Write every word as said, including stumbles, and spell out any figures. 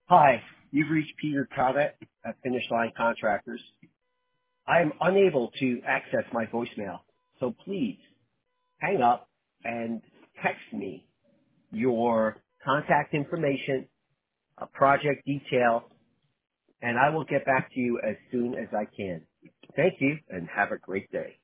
Hi, you've reached Peter Covet at Finish Line Contractors. I am unable to access my voicemail, so please hang up and text me your contact information, a project detail, and I will get back to you as soon as I can. Thank you and have a great day.